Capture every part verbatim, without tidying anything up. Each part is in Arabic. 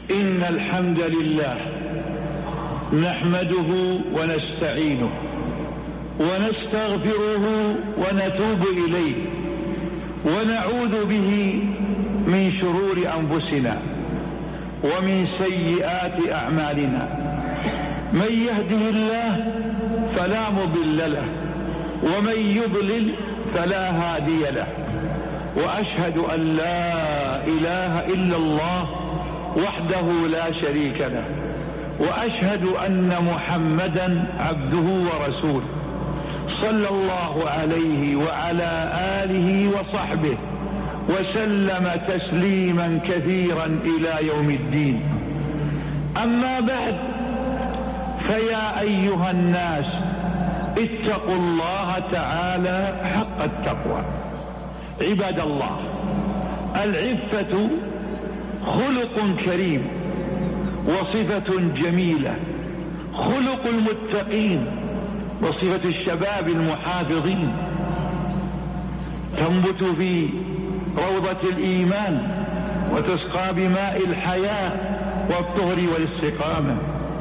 إن الحمد لله نحمده ونستعينه ونستغفره ونتوب إليه ونعوذ به من شرور أنفسنا ومن سيئات أعمالنا. من يهده الله فلا مضل له ومن يضلل فلا هادي له، وأشهد أن لا إله إلا الله وحده لا شريك له، وأشهد أن محمدا عبده ورسوله صلى الله عليه وعلى آله وصحبه وسلم تسليما كثيرا إلى يوم الدين. أما بعد، فيا أيها الناس اتقوا الله تعالى حق التقوى. عباد الله، العفة خلق كريم وصفة جميلة، خلق المتقين وصفة الشباب المحافظين، تنبت في روضة الإيمان وتسقى بماء الحياة والطهر والاستقامة.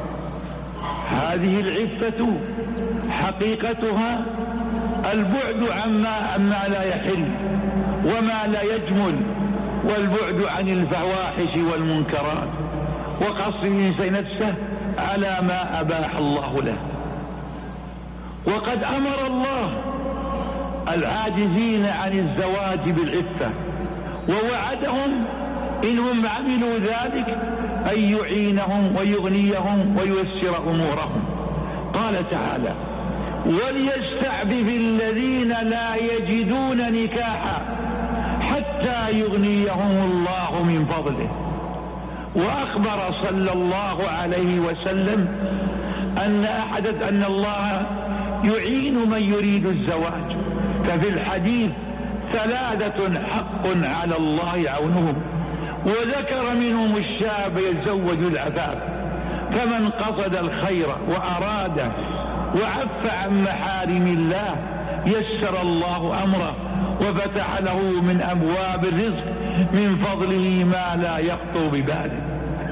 هذه العفة حقيقتها البعد عما عما لا يحل وما لا يجمل، والبعد عن الفواحش والمنكرات، وقصر الإنسان نفسه على ما أباح الله له. وقد أمر الله العاجزين عن الزواج بالعفة، ووعدهم إنهم عملوا ذلك أن يعينهم ويغنيهم وييسر أمورهم. قال تعالى: وليستعفف الذين لا يجدون نكاحا حتى يغنيهم الله من فضله. وأخبر صلى الله عليه وسلم أن أحد أن الله يعين من يريد الزواج، ففي الحديث: ثلاثة حق على الله عونهم، وذكر منهم الشاب يتزوج العفاف، فمن قصد الخير وأراده وعف عن محارم الله يسر الله أمره وفتح له من أبواب الرزق من فضله ما لا يخطر بباله.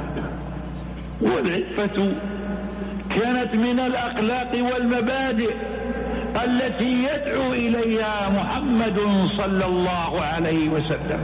والعفة كانت من الأخلاق والمبادئ التي يدعو إليها محمد صلى الله عليه وسلم.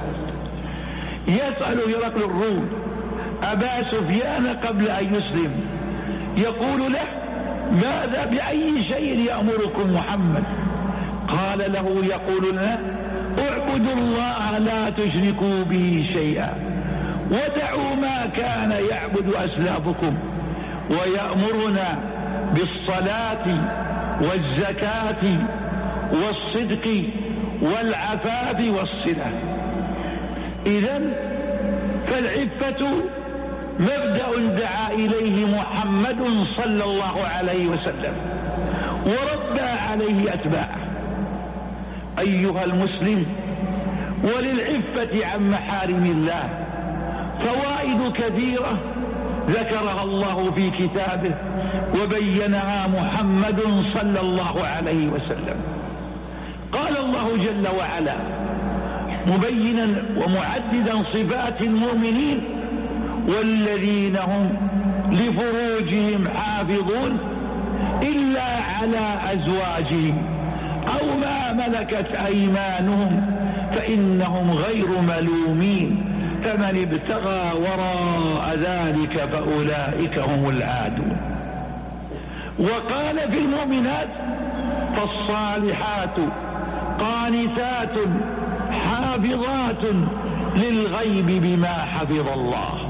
يسأل هرقل الروم أبا سفيان قبل أن يسلم، يقول له: ماذا بأي شيء يأمركم محمد؟ قال له يقول لنا: اعبدوا الله لا تشركوا به شيئا ودعوا ما كان يعبد أسلافكم، ويأمرنا بالصلاة والزكاة والصدق والعفاف والصلة. إذن فالعفة مبدأ دعا إليه محمد صلى الله عليه وسلم وربى عليه أتباعه. أيها المسلم، وللعفة عن محارم الله فوائد كثيرة ذكرها الله في كتابه وبينها محمد صلى الله عليه وسلم. قال الله جل وعلا مبينا ومعددا صفات المؤمنين: والذين هم لفروجهم حافظون إلا على أزواجهم أو ما ملكت أيمانهم فإنهم غير ملومين، فمن ابتغى وراء ذلك فأولئك هم العادون. وقال في المؤمنات: فالصالحات قانتات حافظات للغيب بما حفظ الله.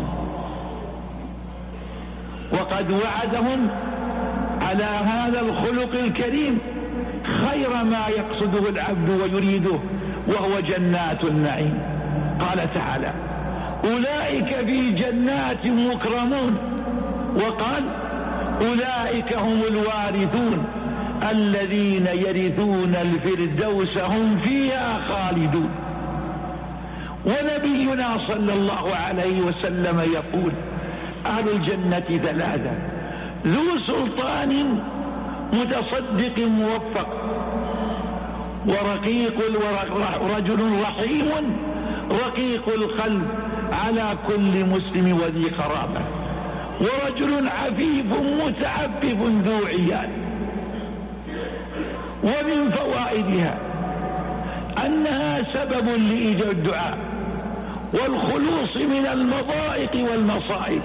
وقد وعدهم على هذا الخلق الكريم خير ما يقصده العبد ويريده، وهو جنات النعيم. قال تعالى: أولئك في جنات مكرمون. وقال: أولئك هم الوارثون الذين يرثون الفردوس هم فيها خالدون. ونبينا صلى الله عليه وسلم يقول: أهل الجنة ثلاثة: ذو سلطان متصدق موفق، ورقيق ورجل رحيم رقيق القلب على كل مسلم وذي قرابة، ورجل عفيف متعفف ذو عيال. ومن فوائدها أنها سبب لإجابة الدعاء والخلوص من المضائق والمصائب.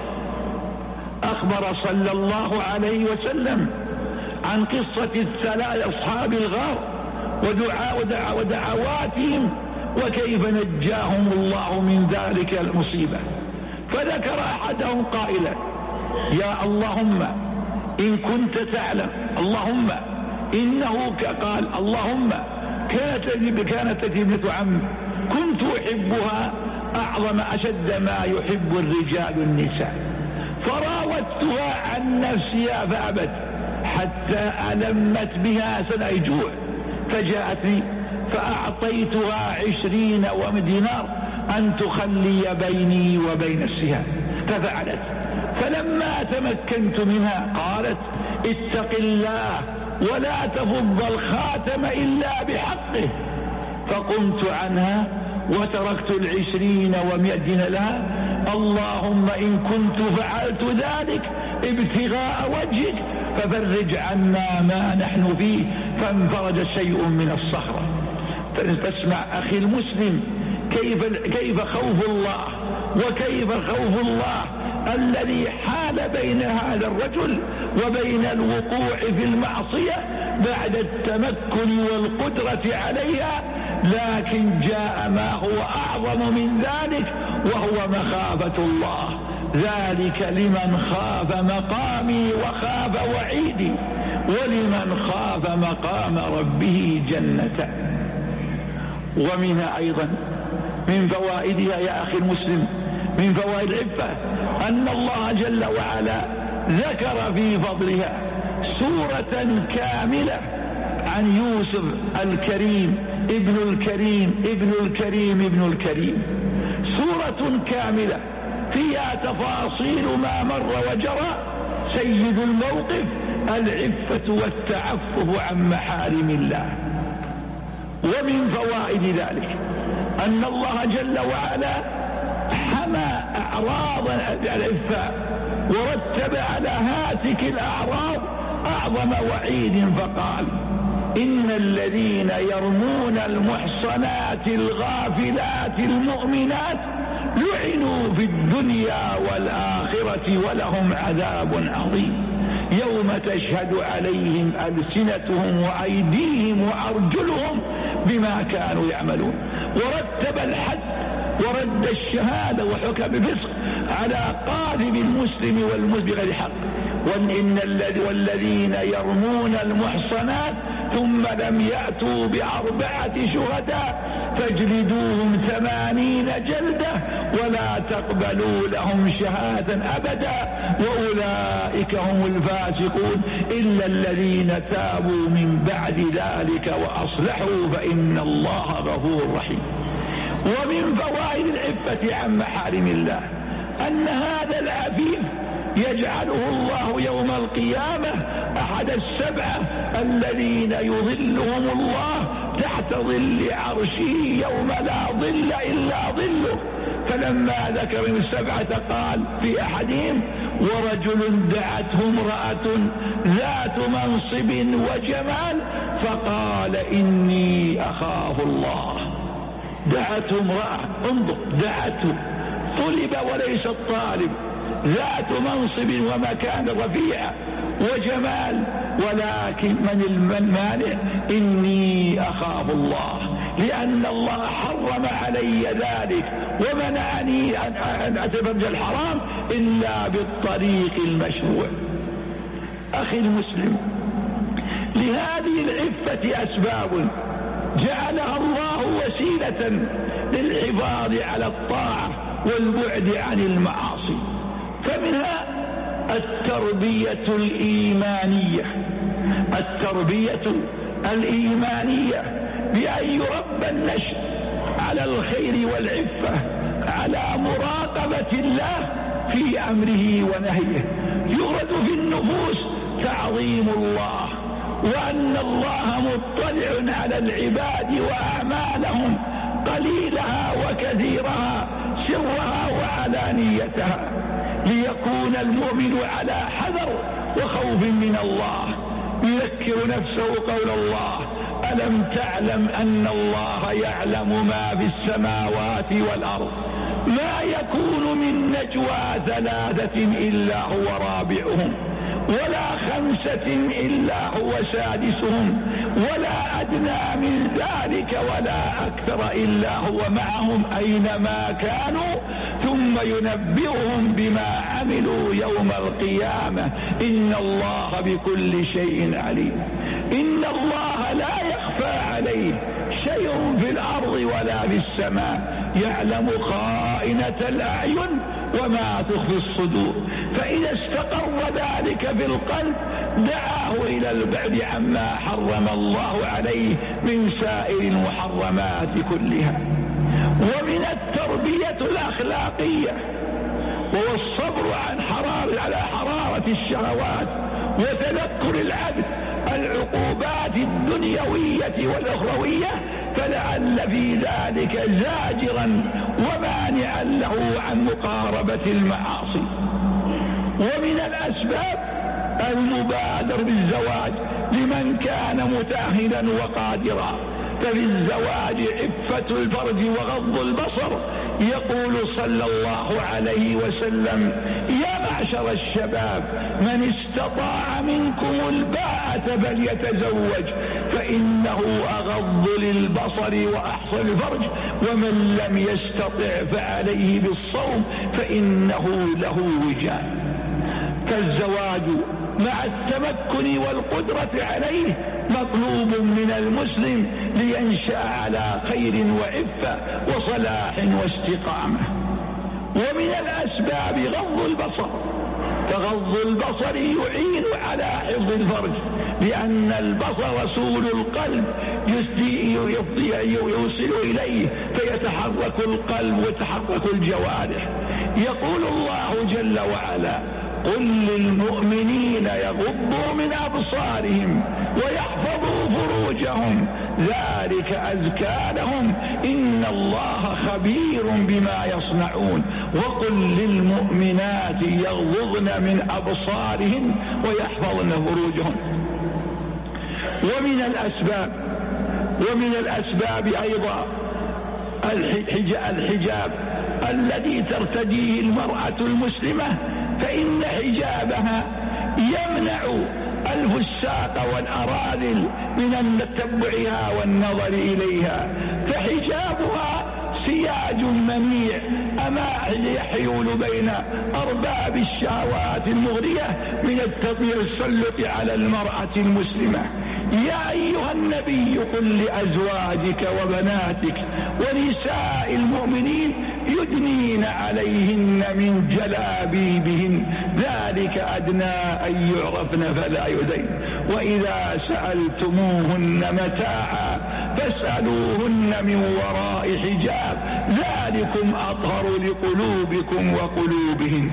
أخبر صلى الله عليه وسلم عن قصة الثلاث أصحاب الغار ودعاء ودعواتهم وكيف نجاهم الله من ذلك المصيبة، فذكر أحدهم قائلا: يا اللهم إن كنت تعلم، اللهم إنه قال اللهم كانت لي ابنة عم كنت أحبها أعظم أشد ما يحب الرجال النساء، فراودتها عن نفسها فأبت حتى ألمت بها سنة جوع، فجاءتني فأعطيتها عشرين دينار أن تخلي بيني وبين نفسها، ففعلت. فلما تمكنت منها قالت: اتق الله ولا تفض الخاتم إلا بحقه، فقمت عنها وتركت العشرين ومئة لها. اللهم إن كنت فعلت ذلك ابتغاء وجهك ففرج عنا ما نحن فيه، فانفرج شيء من الصخرة. تسمع أخي المسلم كيف, كيف خوف الله وكيف خوف الله الذي حال بين هذا الرجل وبين الوقوع في المعصية بعد التمكن والقدرة عليها، لكن جاء ما هو أعظم من ذلك وهو مخافة الله. ذلك لمن خاف مقامي وخاف وعيدي، ولمن خاف مقام ربه جنة. ومنها أيضا من فوائدها يا أخي المسلم، من فوائد العفة أن الله جل وعلا ذكر في فضلها سورة كاملة عن يوسف الكريم ابن الكريم ابن الكريم ابن الكريم، سورة كاملة فيها تفاصيل ما مر وجرى. سيد الموقف العفة والتعفف عن محارم الله. ومن فوائد ذلك أن الله جل وعلا حمى أعراض العفة ورتب على هاتك الأعراض أعظم وعيد، فقال: إن الذين يرمون المحصنات الغافلات المؤمنات لعنوا في الدنيا والآخرة ولهم عذاب عظيم، يوم تشهد عليهم ألسنتهم وأيديهم وأرجلهم بما كانوا يعملون. ورتب الحد ورد الشهادة وحكم بفسق على قاذف المسلم والمسلم بغير حق. وإن والذين يرمون المحصنات ثم لم يأتوا بأربعة شهداء فاجلدوهم ثمانين جلدة ولا تقبلوا لهم شهادة أبدا وأولئك هم الفاسقون إلا الذين تابوا من بعد ذلك وأصلحوا فإن الله غفور رحيم. ومن فوائد العفة عن محارم الله أن هذا العفيف يجعله الله يوم القيامة أحد السبعة الذين يظلهم الله تحت ظل عرشه يوم لا ظل إلا ظله. فلما ذكر من السبعة قال في أحدهم: ورجل دعته امرأة ذات منصب وجمال فقال إني أخاف الله. دعته امرأة، انظر، دعته، طلب وليس الطالب، ذات منصب ومكان رفيع وجمال، ولكن من المانع؟ إني أخاف الله، لأن الله حرم علي ذلك ومنعني أن أتبرج الحرام إلا بالطريق المشروع. أخي المسلم، لهذه العفة أسباب جعلها الله وسيلة للحفاظ على الطاعة والبعد عن المعاصي. فمنها التربية الإيمانية، التربية الإيمانية بأن يربى النشء على الخير والعفة، على مراقبة الله في أمره ونهيه، يورد في النفوس تعظيم الله وأن الله مطلع على العباد وأعمالهم قليلها وكثيرها سرها وعلانيتها، ليكون المؤمن على حذر وخوف من الله. يذكر نفسه قول الله: ألم تعلم أن الله يعلم ما في السماوات والأرض، ما يكون من نجوى ثلاثة إلا هو رابعهم، ولا خمسة إلا هو سادسهم، ولا أدنى من ذلك ولا أكثر إلا هو معهم أينما كانوا، ثم ينبئهم بما عملوا يوم القيامة، إن الله بكل شيء عليم. إن الله لا يخفى عليه شيء في الأرض ولا في السماء، يعلم خائنة الأعين وما تخفي الصدور. فإذا استقر ذلك في القلب دعاه إلى البعد عما حرم الله عليه من سائر المحرمات كلها. ومن التربية الأخلاقية وهو الصبر عن حرارة على حرارة الشهوات، وتذكر العبد العقوبات الدنيوية والأخروية، فلعل في ذلك زاجرا ومانعا له عن مقاربة المعاصي. ومن الأسباب المبادر بالزواج لمن كان متأهلا وقادرا، ففي الزواج عفة الفرج وغض البصر. يقول صلى الله عليه وسلم: يا معشر الشباب، من استطاع منكم الباءة فليتزوج، فإنه أغض للبصر وأحصن الفرج، ومن لم يستطع فعليه بالصوم فإنه له وجاء. فالزواج مع التمكن والقدرة عليه مطلوب من المسلم لينشأ على خير وعفة وصلاح واستقامة. ومن الأسباب غض البصر، فغض البصر يعين على حفظ الفرج، لأن البصر رسول القلب يوصل إليه فيتحرك القلب وتحرك الجوارح. يقول الله جل وعلا: قل للمؤمنين يغضوا من أبصارهم ويحفظوا فروجهم ذلك أزكى لهم إن الله خبير بما يصنعون. وقل للمؤمنات يغضضن من أبصارهن ويحفظن فروجهن. ومن الأسباب ومن الأسباب أيضا الحجاب الذي ترتديه المرأة المسلمة، فإن حجابها يمنع الفساق والأراذل من تتبعها والنظر إليها، فحجابها سياج منيع أما يحيول بين أرباب الشهوات المغرية من التسلط على المرأة المسلمة. يا أيها النبي قل لأزواجك وبناتك ونساء المؤمنين يدنين عليهن من جلابيبهن ذلك أدنى أن يعرفن فلا يؤذين، وإذا سألتموهن متاعا فاسألوهن من وراء حجاب ذلكم أطهر لقلوبكم وقلوبهن.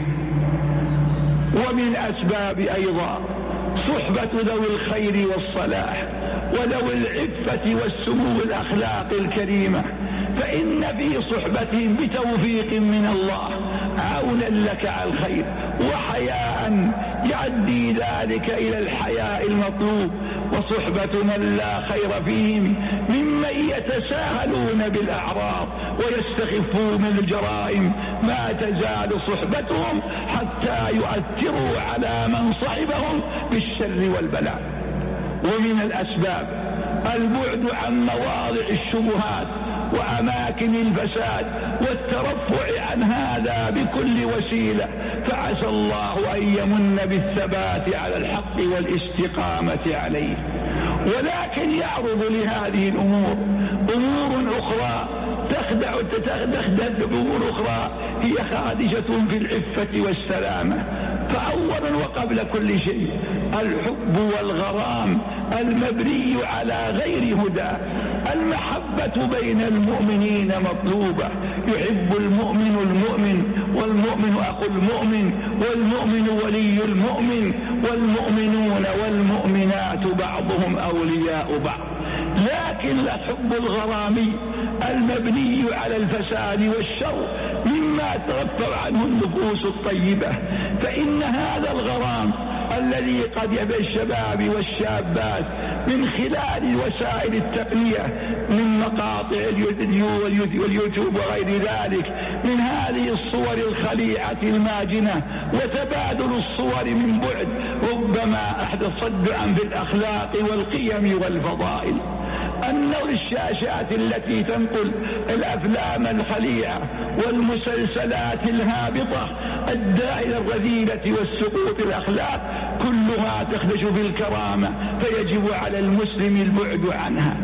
ومن أسباب أيضا صحبة ذوي الخير والصلاح وذوي العفة والسمو الأخلاق الكريمة، فإن في صحبتهم بتوفيق من الله عونا لك على الخير، وحياء يؤدي ذلك إلى الحياء المطلوب. وصحبة من لا خير فيهم ممن يتساهلون بالأعراض ويستخفون الجرائم ما تزال صحبتهم حتى يؤثروا على من صحبهم بالشر والبلاء. ومن الأسباب البعد عن مواضع الشبهات وأماكن الفساد والترفع عن هذا بكل وسيلة، فعسى الله أن يمن بالثبات على الحق والاستقامة عليه. ولكن يعرض لهذه الأمور أمور أخرى تخدع تخدع أمور أخرى هي خادشة في العفة والسلامة. فأولا وقبل كل شيء الحب والغرام المبني على غير هدى. المحبة بين المؤمنين مطلوبة، يحب المؤمن المؤمن والمؤمن أخو المؤمن والمؤمن ولي المؤمن والمؤمنون والمؤمنات بعضهم أولياء بعض. لكن الحب الغرامي المبني على الفساد والشر مما ترفع عنه النفوس الطيبة. فإن هذا الغرام الذي قد يبى الشباب والشابات من خلال وسائل التقنية من مقاطع واليوتيوب وغير ذلك من هذه الصور الخليعة الماجنة وتبادل الصور من بعد ربما أحدث صدعا في الأخلاق والقيم والفضائل. النظر الشاشات التي تنقل الأفلام الخليعة والمسلسلات الهابطة الداعية إلى الرذيلة والسقوط الأخلاق كلها تخدش في الكرامة، فيجب على المسلم البعد عنها.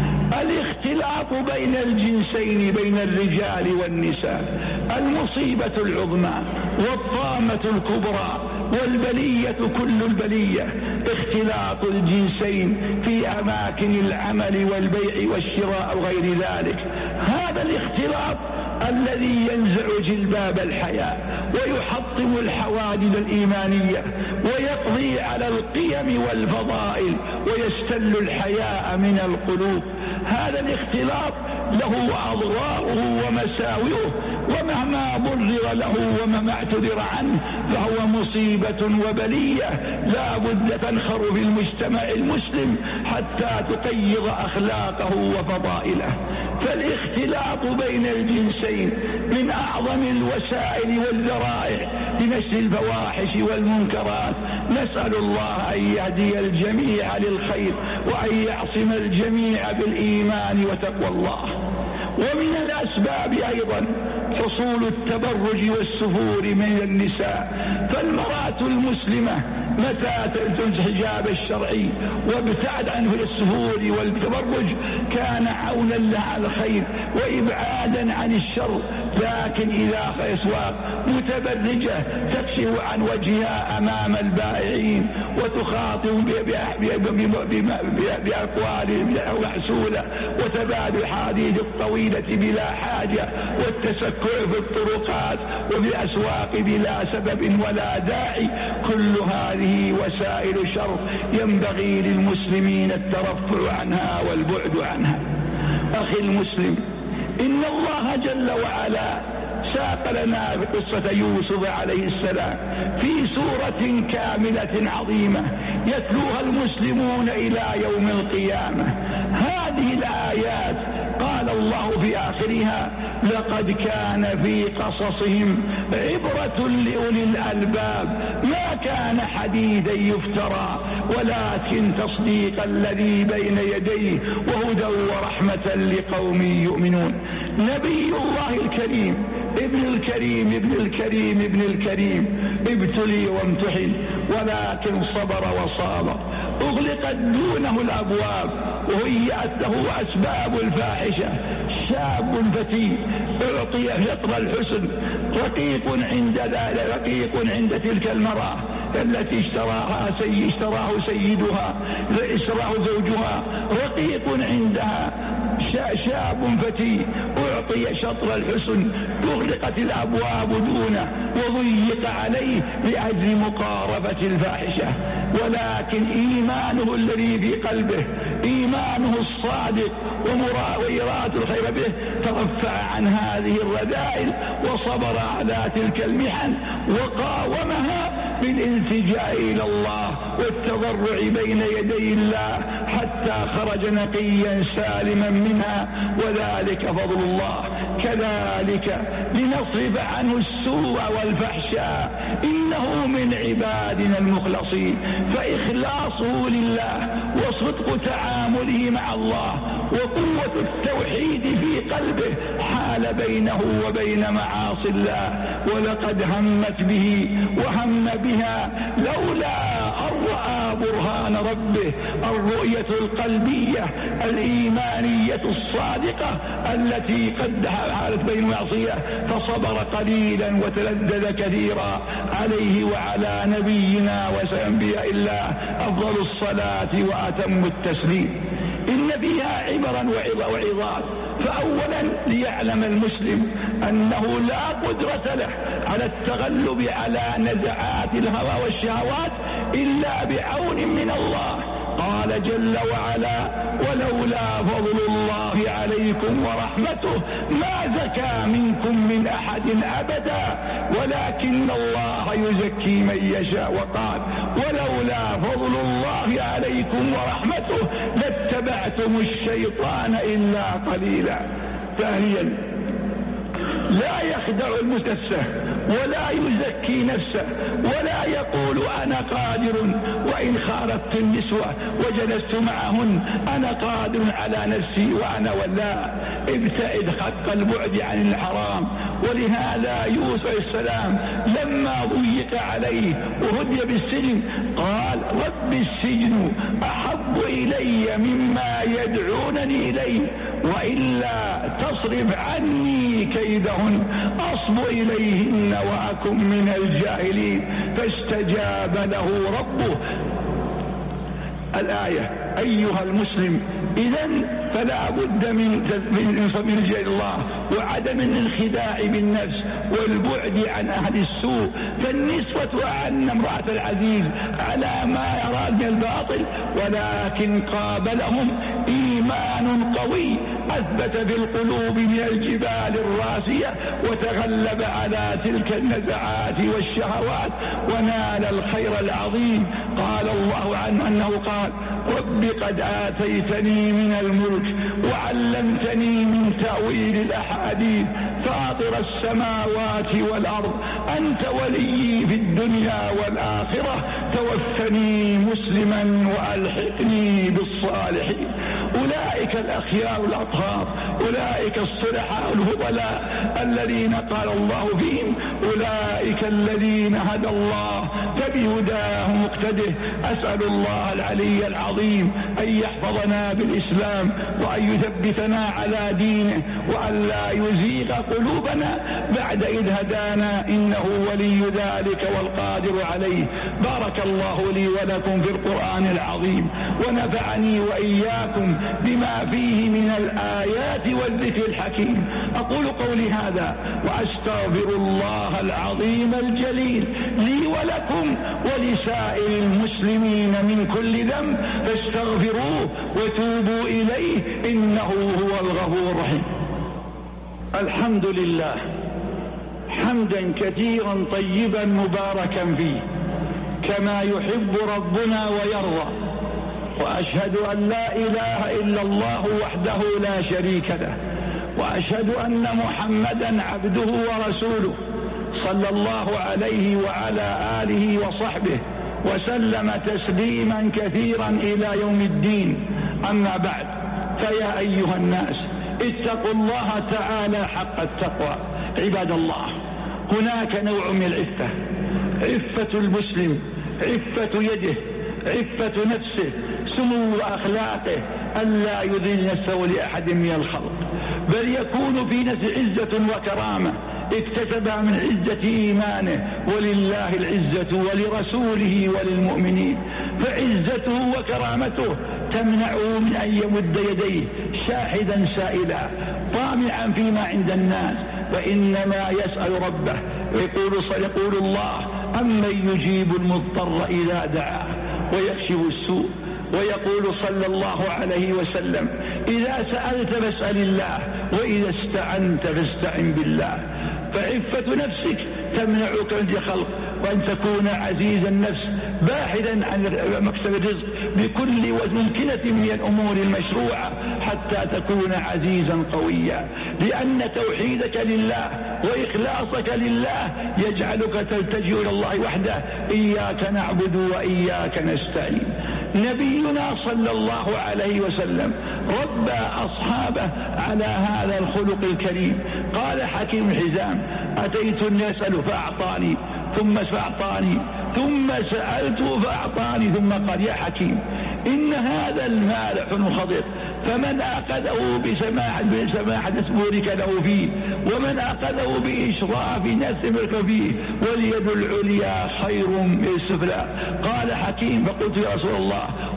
الاختلاط بين الجنسين بين الرجال والنساء المصيبة العظمى والطامة الكبرى والبلية كل البلية اختلاط الجنسين في أماكن العمل والبيع والشراء وغير ذلك. هذا الاختلاط الذي ينزع جلباب الحياة ويحطم الحواجز الإيمانية ويقضي على القيم والفضائل ويستل الحياء من القلوب. هذا الاختلاط له أضراره ومساوئه، ومهما برر له ومهما اعتذر عنه فهو مصيبة وبلية لا بد تنخر في المجتمع المسلم حتى تقيض أخلاقه وفضائله. فالاختلاط بين الجنسين من أعظم الوسائل والذرائع لنشر الفواحش والمنكرات. نسأل الله أن يهدي الجميع للخير وأن يعصم الجميع بالإيمان وتقوى الله. ومن الأسباب أيضا حصول التبرج والسفور من النساء. فالمرأة المسلمة متى تلبس الحجاب الشرعي وابتعد عنه السفور والتبرج كان عونا لها على الخير وإبعادا عن الشر. لكن إذا أسواق متبرجة تكشف عن وجهها أمام البائعين وتخاطب بأقوال معسولة وتبادل الحديث الطويلة بلا حاجة والتسكع في الطرقات وفي الأسواق بلا سبب ولا داعي، كل هذه وسائل شر ينبغي للمسلمين الترفع عنها والبعد عنها. أخي المسلم، إن الله جل وعلا ساق لنا بقصة يوسف عليه السلام في سورة كاملة عظيمة يتلوها المسلمون إلى يوم القيامة. هذه الآيات قال الله في آخرها: لقد كان في قصصهم عبرة لأولي الألباب ما كان حديثا يفترى ولكن تصديق الذي بين يديه وهدى ورحمة لقوم يؤمنون. نبي الله الكريم ابن الكريم ابن الكريم ابن الكريم ابتلي وامتحن ولكن صبر وصابر. أغلقت دونه الأبواب وهيأت له أسباب الفاحشة. شاب فتي أعطي شطر الحسن رقيق عند ذلك رقيق عند تلك المرأة التي اشتراها سي اشتراه سيدها اشتراه زوجها رقيق عندها. شاب فتي أعطي شطر الحسن أغلقت الأبواب دونه وضيق عليه لأجل مقاربة الفاحشة، ولكن إيمانه الذي في قلبه إيمانه الصادق وإرادة الخير به ترفع عن هذه الرذائل وصبر على تلك المحن وقاومها بالالتجاء إلى الله والتضرع بين يدي الله حتى خرج نقيا سالما منها، وذلك فضل الله. كذلك لنصرف عنه السوء والفحشاء إنه من عبادنا المخلصين. فإخلاصه لله وصدق تعامله مع الله وقوة التوحيد في قلبه حال بينه وبين معاصي الله. ولقد همت به وهم بها لولا أن رأى برهان ربه، الرؤية القلبية الإيمانية الصادقة التي قد حالت بين معصية فصبر قليلا وتلذذ كثيرا. عليه وعلى نبينا وأنبياء الله أفضل الصلاة وأتم التسليم. إن فيها عبرا وعظات. فأولا ليعلم المسلم أنه لا قدرة له على التغلب على نزعات الهوى والشهوات إلا بعون من الله قال جل وعلا ولولا فضل الله عليكم ورحمته ما زكى منكم من أحد أبدا ولكن الله يزكي من يشاء. وقال ولولا فضل الله عليكم ورحمته لاتبعتم الشيطان إلا قليلا. ثانيا لا يخدع المتسه ولا يزكي نفسه ولا يقول أنا قادر وإن خالطت النسوة وجلست معهن أنا قادر على نفسي وأنا ولا. ابتعد حق البعد عن الحرام. ولهذا يوسف السلام لما ضيق عليه وهدي بالسجن قال رب السجن أحب إلي مما يدعونني إليه وإلا تصرف عني كيدهن أصب إليهن وأكن من الجاهلين. فاستجاب له ربه. الآية أيها المسلم إذن فلا بد من من الجاه الله وعدم الانخداع بالنفس والبعد عن أهل السوء. فالنسوة عن امرأة العزيز على ما يراد من الباطل ولكن قابلهم إيمان قوي أثبت في القلوب من الجبال الراسية وتغلب على تلك النزعات والشهوات ونال الخير العظيم. قال الله عنه أنه قال رب قد آتيتني من الملك وعلمتني من تأويل الأحاديث فاطر السماوات والأرض أنت ولي في الدنيا والآخرة توفني مسلما وألحقني بالصالحين. أولئك الأخيار الأطهار أولئك الصلحاء الفضلاء الذين قال الله فيهم أولئك الذين هدى الله فبهداه مقتده. أسأل الله العلي العظيم أن يحفظنا بالإسلام وأن يثبتنا على دينه وأن لا يزيغ قلوبنا بعد إذ هدانا إنه ولي ذلك والقادر عليه. بارك الله لي ولكم في القرآن العظيم ونفعني وإياكم بما فيه من الآيات والذكر الحكيم. أقول قولي هذا وأستغفر الله العظيم الجليل لي ولكم ولسائر المسلمين من كل ذنب فاستغفروه وتوبوا إليه إنه هو الغفور الرحيم. الحمد لله حمدا كثيرا طيبا مباركا فيه كما يحب ربنا ويرضى. وأشهد أن لا إله إلا الله وحده لا شريك له وأشهد أن محمدا عبده ورسوله صلى الله عليه وعلى آله وصحبه وسلم تسليما كثيرا إلى يوم الدين. أما بعد فيا أيها الناس اتقوا الله تعالى حق التقوى. عباد الله هناك نوع من العفة عفة المسلم عفة يده عفة نفسه سمو أخلاقه ألا يذل نفسه لأحد من الخلق بل يكون في نفسه عزة وكرامة اكتسبها من عزة إيمانه ولله العزة ولرسوله وللمؤمنين. فعزته وكرامته تمنعه من أن يمد يديه شاحذا سائلا طامعا فيما عند الناس وإنما يسأل ربه. يقول, يقول الله أمن يجيب المضطر إذا دعاه ويكشف السوء. ويقول صلى الله عليه وسلم إذا سألت فاسأل الله وإذا استعنت فاستعن بالله. فعفة نفسك تمنعك من خلق وأن تكون عزيز النفس باحثا عن مكسب الرزق بكل ممكنة من الأمور المشروعة حتى تكون عزيزا قويا. لأن توحيدك لله وإخلاصك لله يجعلك تلتجئ إلى الله وحده إياك نعبد وإياك نستعين. نبينا صلى الله عليه وسلم ربى أصحابه على هذا الخلق الكريم. قال حكيم حزام أتيت يسأل فأعطاني ثم فأعطاني ثم سألت فأعطاني ثم قال يا حكيم إن هذا المال حن خضر فمن أخذه بسماحة بسماحة نسبورك له فيه ومن أخذه بإشراف نسبك فيه واليد العليا خير من السفلى. قال حكيم فقلت يا رسول الله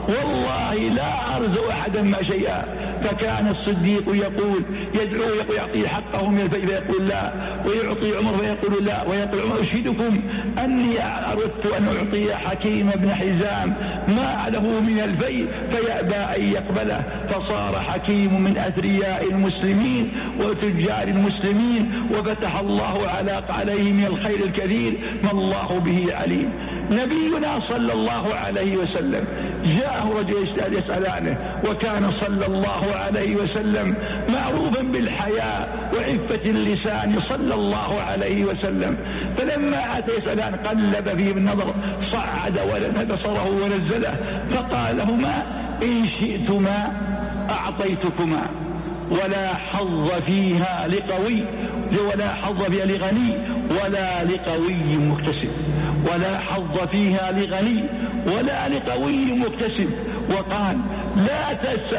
والله لا أرزق أحدا ما شيئا. فكان الصديق يقول يدعو يقول يعطي حقه من الفيء فيقول لا، ويعطي عمر فيقول لا، ويقول عمر أشهدكم أني أردت أن أعطي حكيم بن حزام ما له من الفيء فيأبى أن يقبله، فصار حكيم من أثرياء المسلمين وتجار المسلمين، وفتح الله عليه من الخير الكثير ما الله به عليم. نبينا صلى الله عليه وسلم جاءه رجل يسأل عنه، وكان صلى الله عليه وسلم معروفا بالحياء وعفة اللسان صلى الله عليه وسلم. فلما أتى يسأل عنه قلب فيه بالنظر، صعد بصره ونزله، فقال لهما إن شئتما أعطيتكما ولا حظ فيها لقوي ولا حظ فيها لغني ولا لقوي مكتسب، ولا حظ فيها لغني ولا لقوي مكتسب. وقال لا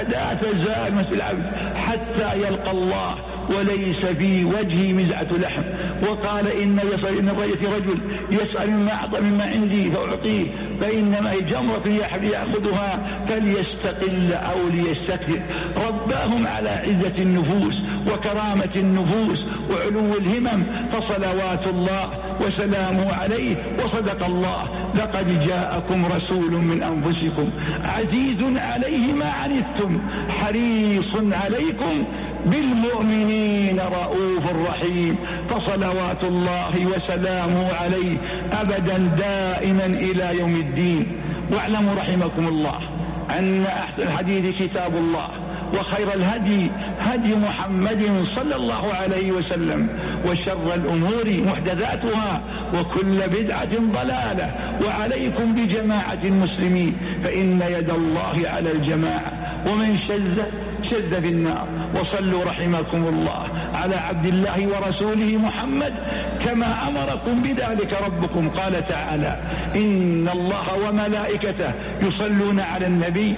تزال مثل العبد حتى يلقى الله وليس في وجهه مزعة لحم. وقال إن يصل إن رجل يسأل مما أعطى مما عندي فأعطيه، فإنما هي جمرة يأخذها فليستقل أو ليستكثر. رباهم على عزة النفوس وكرامة النفوس وعلو الهمم، فصلوات الله وسلامه عليه. وصدق الله لقد جاءكم رسول من أنفسكم عزيز عليه ما عنتم حريص عليكم بالمؤمنين رؤوف رحيم. فصلوات الله وسلامه عليه أبدا دائما إلى يوم الدين. واعلموا رحمكم الله أن أحسن الحديث كتاب الله، وخير الهدي هدي محمد صلى الله عليه وسلم، وشر الأمور محدثاتها وكل بدعة ضلالة. وعليكم بجماعة المسلمين فإن يد الله على الجماعة، ومن شذ شذ في النار. وصلوا رحمكم الله على عبد الله ورسوله محمد كما أمركم بذلك ربكم. قال تعالى إن الله وملائكته يصلون على النبي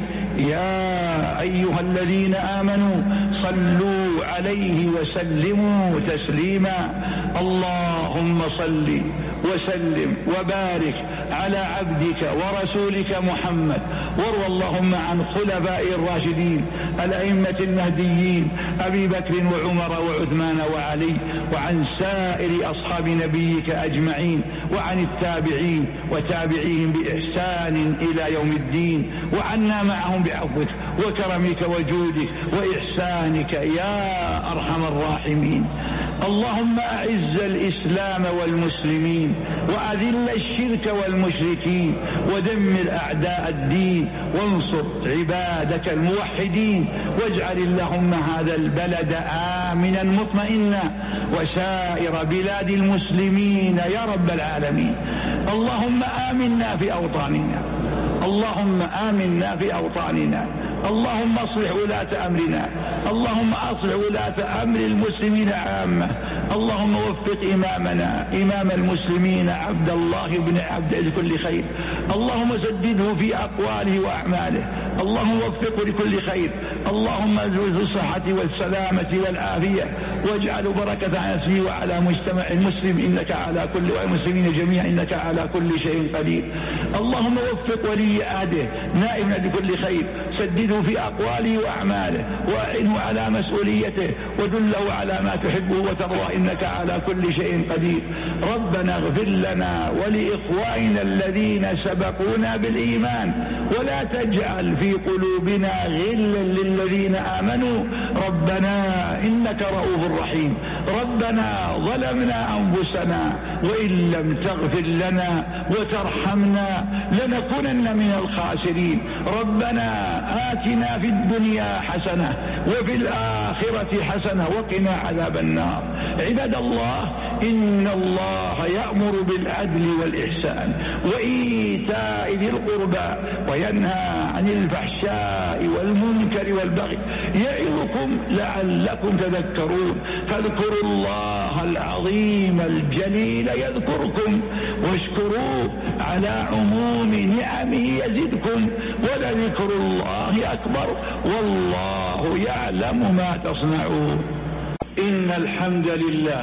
يا أيها الذين آمنوا صلوا عليه وسلموا تسليما. اللهم صل وسلم وبارك على عبدك ورسولك محمد، وارض اللهم عن خلفاء الراشدين الأئمة المهديين أبي بكر وعمر وعثمان وعلي، وعن سائر أصحاب نبيك أجمعين، وعن التابعين وتابعيهم بإحسان إلى يوم الدين، وعنا معهم بعفوك وكرمك وجودك وإحسانك يا أرحم الراحمين. اللهم أعز الإسلام والمسلمين، وأذل الشرك والمشركين، ودمر أعداء الدين، وانصر عبادك الموحدين، واجعل اللهم هذا البلد آمنا مطمئنا وسائر بلاد المسلمين يا رب العالمين. اللهم آمنا في أوطاننا، اللهم آمنا في أوطاننا، اللهم اصلح ولاة أمرنا، اللهم اصلح ولاة أمر المسلمين عامة. اللهم وفق إمامنا إمام المسلمين عبد الله بن عبد لكل خير، اللهم سدده في أقواله وأعماله، اللهم وفقه لكل خير، اللهم ذو الصحة والسلامة والعافية، واجعل بركة على نفسه وعلى مجتمع المسلم إنك على كل والمسلمين جميعا إنك على كل شيء قدير. اللهم وفق ولي عهده نائما لكل خير، سدده في أقواله وأعماله، وأعنه على مسؤوليته، ودله على ما تحبه وترضى إنك على كل شيء قدير. ربنا اغفر لنا ولإخواننا الذين سبقونا بالإيمان، ولا تجعل في قلوبنا غلا للذين آمنوا ربنا إنك رؤوف رحيم. ربنا ظلمنا أنفسنا وإن لم تغفر لنا وترحمنا لنكونن من الخاسرين. ربنا آتنا في الدنيا حسنة وفي الآخرة حسنة وقنا عذاب النار. عباد الله، إن الله يأمر بالعدل والإحسان وإيتاء ذي القربى وينهى عن الفحشاء والمنكر والبغي يعظكم لعلكم تذكرون. فاذكروا الله العظيم الجليل يذكركم، واشكروه على عموم نعمه يزدكم، ولذكر الله أكبر والله يعلم ما تصنعون. إن الحمد لله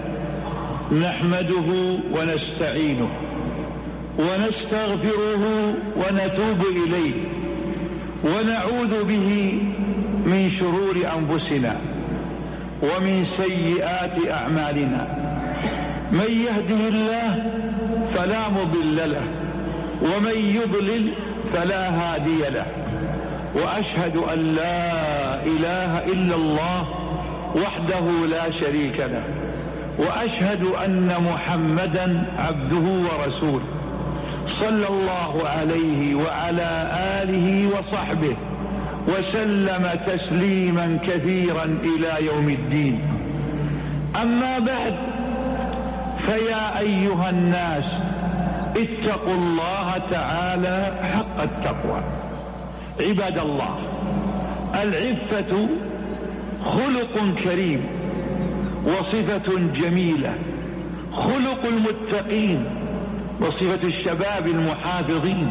نحمده ونستعينه ونستغفره ونتوب إليه، ونعوذ به من شرور أنفسنا ومن سيئات أعمالنا. من يهده الله فلا مضل له ومن يضلل فلا هادي له. وأشهد أن لا إله إلا الله وحده لا شريك له، وأشهد أن محمدا عبده ورسوله صلى الله عليه وعلى آله وصحبه وسلم تسليما كثيرا إلى يوم الدين. أما بعد، فيا أيها الناس اتقوا الله تعالى حق التقوى. عباد الله، العفة خلق كريم وصفة جميلة، خلق المتقين وصفة الشباب المحافظين،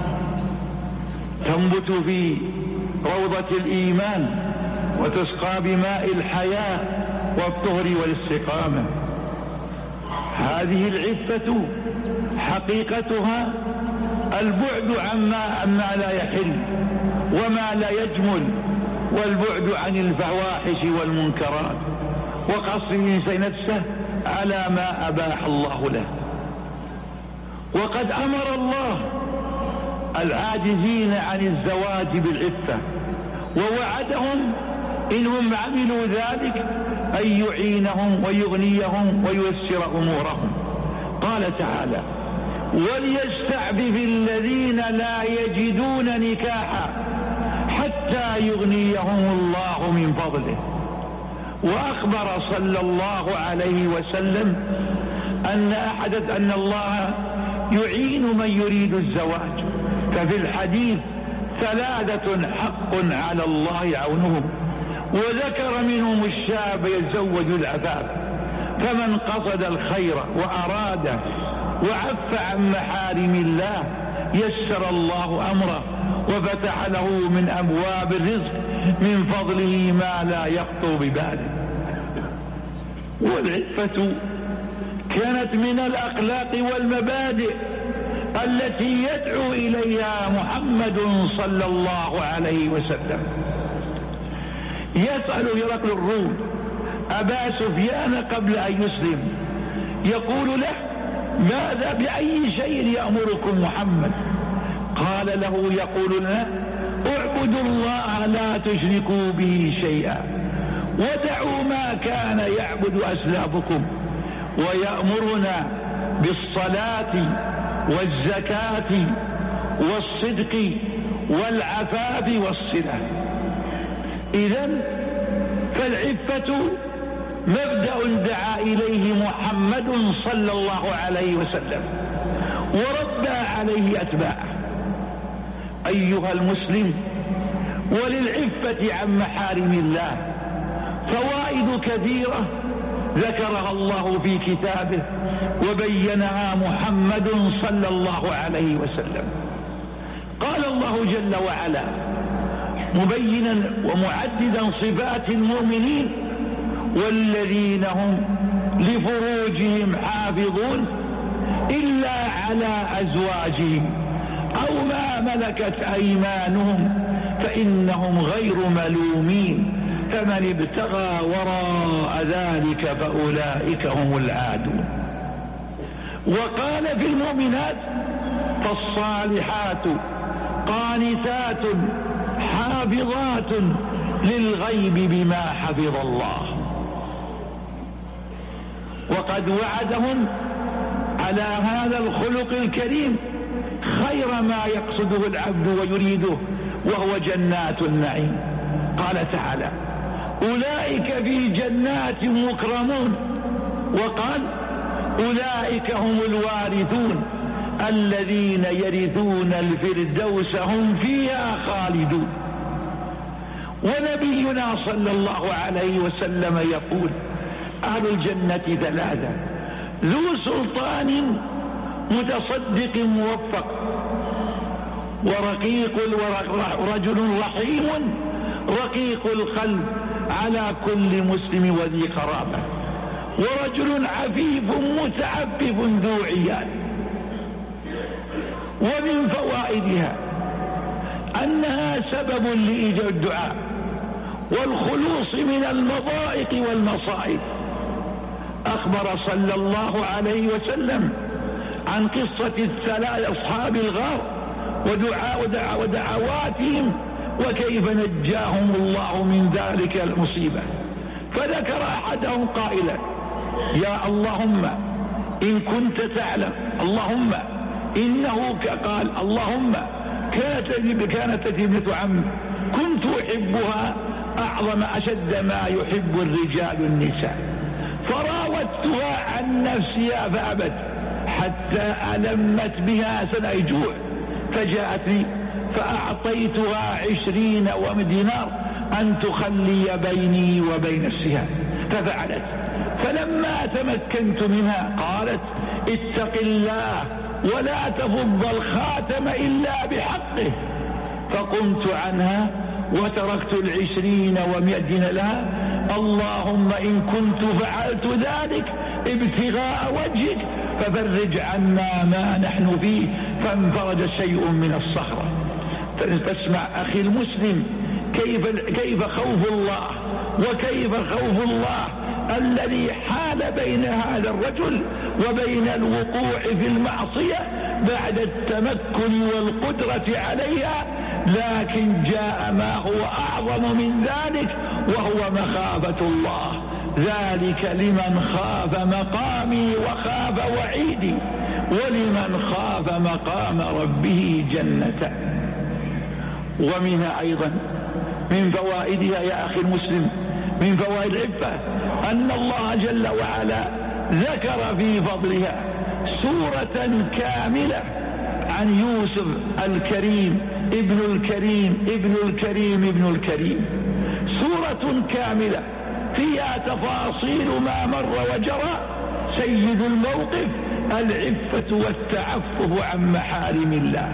تنبت في روضة الإيمان وتسقى بماء الحياة والطهر والاستقامة. هذه العفة حقيقتها البعد عما, عما لا يحل وما لا يجمل، والبعد عن الفواحش والمنكرات، وقصر الإنسان نفسه على ما أباح الله له. وقد أمر الله العاجزين عن الزواج بالعفة، ووعدهم إنهم عملوا ذلك أن يعينهم ويغنيهم وييسر أمورهم. قال تعالى: وليستعفف الذين لا يجدون نكاحا حتى يغنيهم الله من فضله. وأخبر صلى الله عليه وسلم أن أحد أن الله يعين من يريد الزواج، ففي الحديث: ثلاثة حق على الله عونهم. وذكر منهم الشاب يتزوج العفاف، فمن قصد الخير وأراده وعف عن محارم الله يسر الله أمره وفتح له من أبواب الرزق من فضله ما لا يخطر بباله. والعفة كانت من الأخلاق والمبادئ التي يدعو إليها محمد صلى الله عليه وسلم. يسأل هرقل الروم أبا سفيان قبل أن يسلم، يقول له: ماذا بأي شيء يأمركم محمد؟ قال له يقول له: اعبدوا الله لا تشركوا به شيئا ودعوا ما كان يعبد أسلافكم، ويأمرنا بالصلاة والزكاة والصدق والعفاف والصلة. إذن فالعفة مبدأ دعا إليه محمد صلى الله عليه وسلم وربى عليه أتباعه. أيها المسلم، وللعفة عن محارم الله فوائد كثيرة ذكرها الله في كتابه وبينها محمد صلى الله عليه وسلم. قال الله جل وعلا مبينا ومعددا صفات المؤمنين: والذين هم لفروجهم حافظون إلا على أزواجهم أو ما ملكت أيمانهم فإنهم غير ملومين، فمن ابتغى وراء ذلك فأولئك هم العادون. وقال في المؤمنات: فالصالحات قانتات حافظات للغيب بما حفظ الله. وقد وعدهم على هذا الخلق الكريم خير ما يقصده العبد ويريده، وهو جنات النعيم. قال تعالى: أولئك في جنات مكرمون. وقال: أولئك هم الوارثون الذين يرثون الفردوس هم فيها خالدون. ونبينا صلى الله عليه وسلم يقول: أهل الجنة ثلاثة: ذو سلطان متصدق موفق، ورقيق ورجل رحيم رقيق القلب على كل مسلم وذي قرابة، ورجل عفيف متعفف ذو عيال. ومن فوائدها أنها سبب لإجابة الدعاء والخلوص من المضائق والمصائب. أخبر صلى الله عليه وسلم عن قصة الثلاث أصحاب الغار ودعاء ودعواتهم وكيف نجاهم الله من ذلك المصيبة. فذكر أحدهم قائلا: يا اللهم إن كنت تعلم، اللهم إنه قال اللهم كانت لي ابنة عم كنت أحبها أعظم أشد ما يحب الرجال النساء، فراودتها عن نفسها فأبت حتى ألمت بها سنة جوع، فجاءتني فأعطيتها عشرين دينار أن تخلي بيني وبين نفسها، ففعلت. فلما تمكنت منها قالت: اتق الله ولا تفض الخاتم إلا بحقه. فقمت عنها وتركت العشرين ومئة لها. اللهم إن كنت فعلت ذلك ابتغاء وجهك ففرج عنا ما نحن فيه، فانفرج شيء من الصخرة. تسمع أخي المسلم كيف, كيف خوف الله وكيف خوف الله الذي حال بين هذا الرجل وبين الوقوع في المعصية بعد التمكن والقدرة عليها، لكن جاء ما هو أعظم من ذلك وهو مخافة الله. ذلك لمن خاف مقامي وخاف وعيدي، ولمن خاف مقام ربه جنة. ومنها أيضا من فوائدها يا أخي المسلم، من فوائد العفة أن الله جل وعلا ذكر في فضلها سورة كاملة عن يوسف الكريم ابن الكريم ابن الكريم ابن الكريم، سورة كاملة فيها تفاصيل ما مر وجرى. سيد الموقف العفة والتعفف عن محارم الله.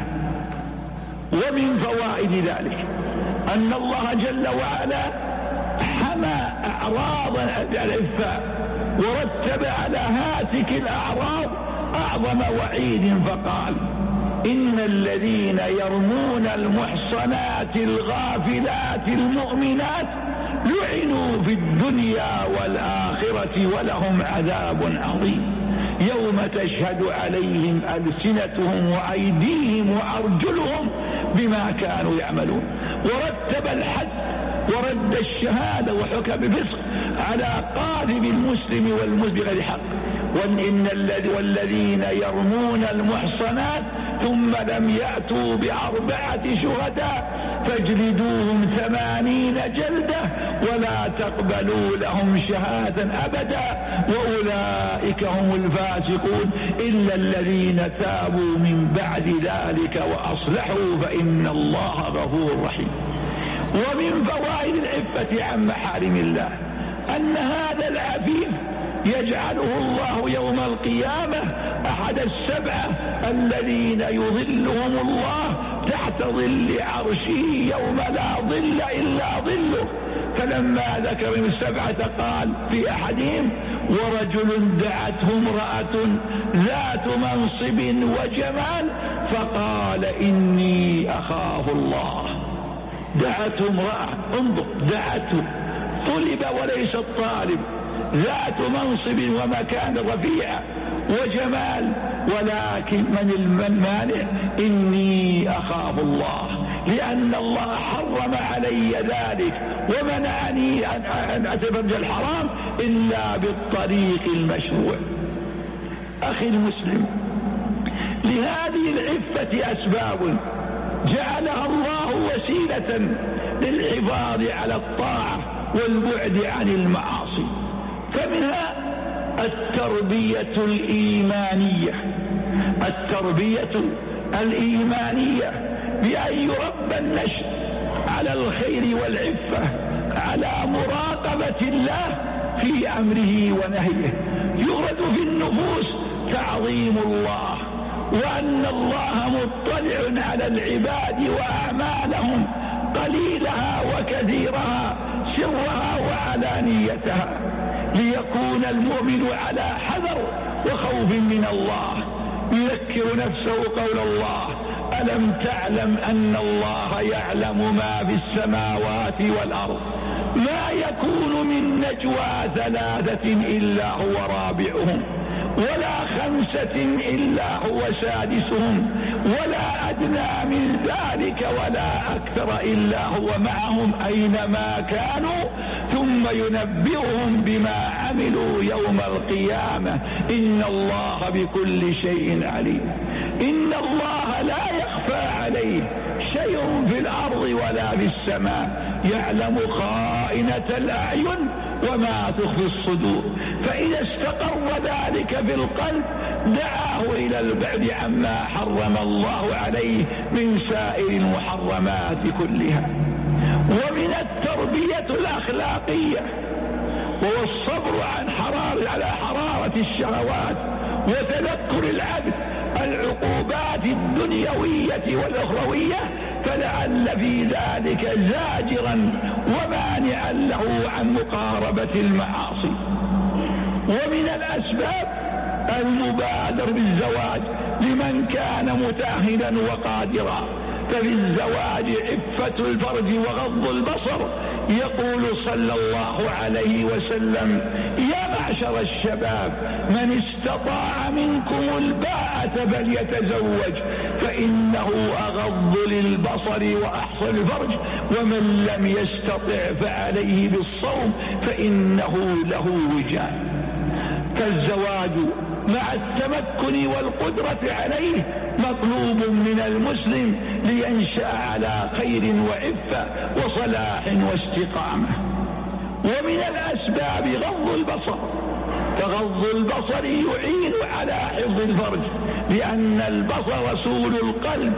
ومن فوائد ذلك أن الله جل وعلا حمى أعراض العفة ورتب على هاتك الأعراض أعظم وعيد، فقال: إن الذين يرمون المحصنات الغافلات المؤمنات لعنوا في الدنيا والآخرة ولهم عذاب عظيم، يوم تشهد عليهم ألسنتهم وأيديهم وأرجلهم بما كانوا يعملون. ورتب الحد ورد الشهادة وحكم بفسق على قاذف المسلم والمسلم بغير حق. وإن والذين يرمون المحصنات ثم لم يأتوا بأربعة شهداء فاجلدوهم ثمانين جلدة ولا تقبلوا لهم شهادة أبدا وأولئك هم الفاسقون إلا الذين تابوا من بعد ذلك وأصلحوا فإن الله غفور رحيم. ومن فوائد العفة عن محارم الله أن هذا العفيف يجعله الله يوم القيامة أحد السبعة الذين يظلهم الله تحت ظل عرشه يوم لا ظل إلا ظله. فلما ذكر من السبعة قال في أحدهم: ورجل دعته امرأة ذات منصب وجمال فقال إني أخاف الله. دعته امرأة، انظر، دعته، طلب وليس الطالب، ذات منصب ومكان رفيع وجمال، ولكن من المانع؟ إني أخاف الله، لأن الله حرم علي ذلك ومنعني أن أتبرج الحرام إلا بالطريق المشروع. أخي المسلم، لهذه العفة أسباب جعلها الله وسيلة للحفاظ على الطاعة والبعد عن المعاصي. فمنها التربية الإيمانية، التربية الإيمانية بأن يربى النشء على الخير والعفة، على مراقبة الله في أمره ونهيه. يغرد في النفوس تعظيم الله، وأن الله مطلع على العباد وأعمالهم قليلها وكثيرها، سرها وعلانيتها، ليكون المؤمن على حذر وخوف من الله. يذكر نفسه قول الله: ألم تعلم أن الله يعلم ما في السماوات والأرض ما يكون من نجوى ثلاثة إلا هو رابعهم ولا خمسة إلا هو سادسهم ولا أدنى من ذلك ولا أكثر إلا هو معهم أينما كانوا ثم ينبئهم بما عملوا يوم القيامة إن الله بكل شيء عليم. إن الله لا يخفى عليه شيء في الأرض ولا في السماء، يعلم خائنة الأعين وما تخفي الصدور، فإذا استقر ذلك في القلب دعاه إلى البعد عما حرم الله عليه من سائر المحرمات كلها. ومن التربية الأخلاقية وهو الصبر عن حرارة على حرارة الشهوات وتذكر العبد العقوبات الدنيوية والأخروية، فلعل في ذلك زاجرا ومانعا له عن مقاربة المعاصي. ومن الأسباب المبادر بالزواج لمن كان متأهلا وقادرا، ففي الزواج عفة الفرج وغض البصر. يقول صلى الله عليه وسلم: يا معشر الشباب من استطاع منكم الباءة فليتزوج فإنه أغض للبصر وأحصن الفرج، ومن لم يستطع فعليه بالصوم فإنه له وجاء. فالزواج مع التمكن والقدرة عليه مطلوب من المسلم لينشأ على خير وعفة وصلاح واستقامة. ومن الأسباب غض البصر، فغض البصر يعين على حفظ الفرج، لأن البصر رسول القلب